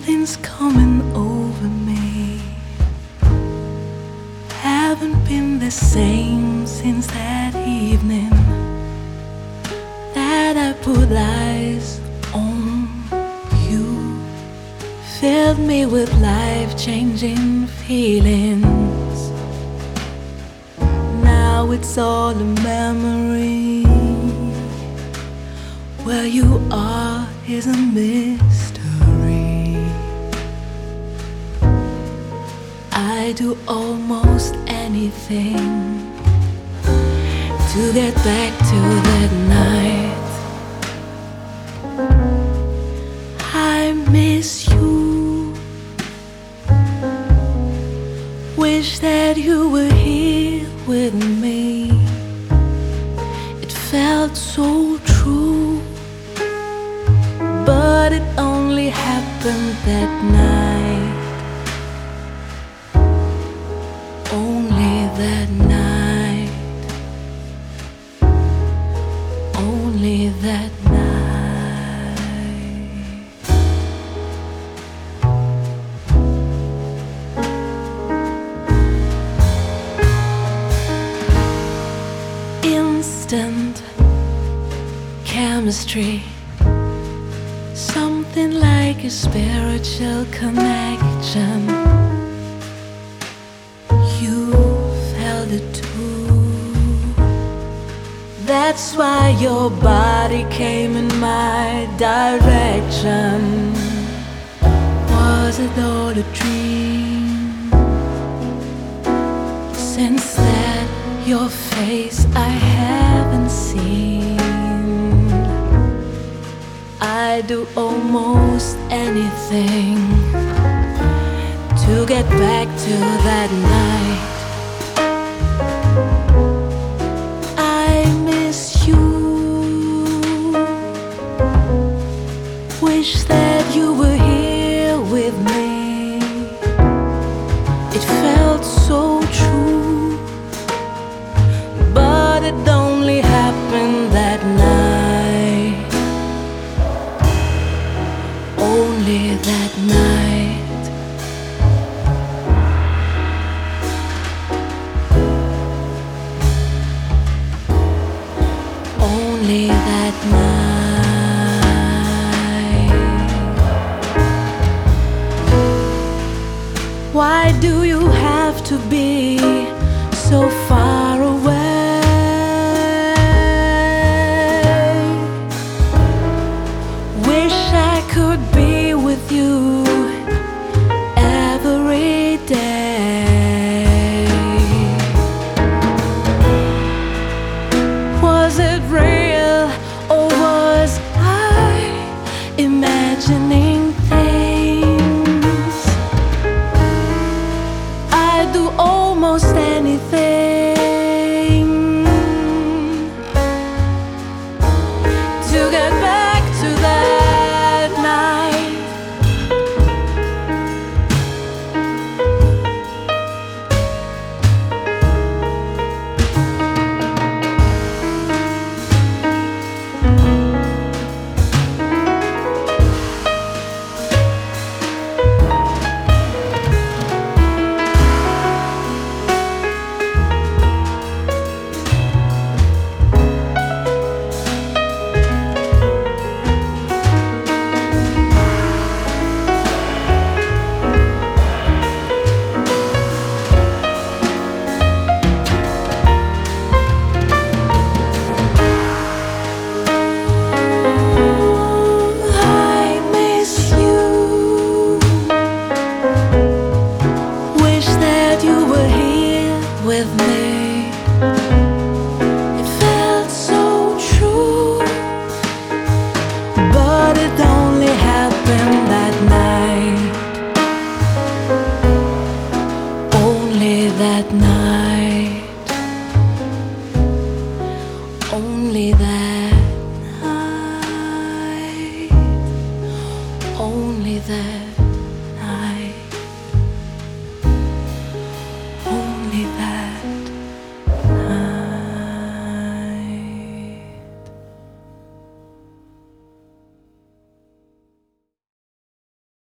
Something's coming over me. Haven't been the same since that evening that I put eyes on you. Filled me with life-changing feelings. Now it's all a memory. Where you are is a mystery. I do almost anything to get back to that night. I miss you. Wish that you were here with me. It felt so true, but it only happened that night. Only that night. Only that night. Instant chemistry. Something like a spiritual connection. You felt it too. That's why your body came in my direction. Was it all a dream? Since then, your face I haven't seen. I do almost anything to get back to that night. I miss you. Wish that you were here with me. It felt so true, but it only happened that night. Only that night. Only that night. Why do you have to be so far away? Wish I could be with you every day. Was it real, or was I imagining things? I do almost anything to get back to that night. With me, it felt so true, but it only happened that night. Only that night.